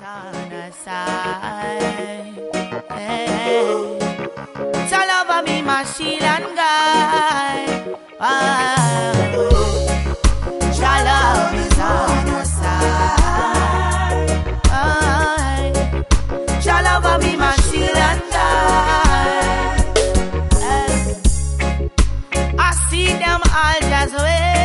on our side. Hey. Your love of me, my shield and guide. Your love is on our side. Your love of me, my shield and guide. I see them all just wait.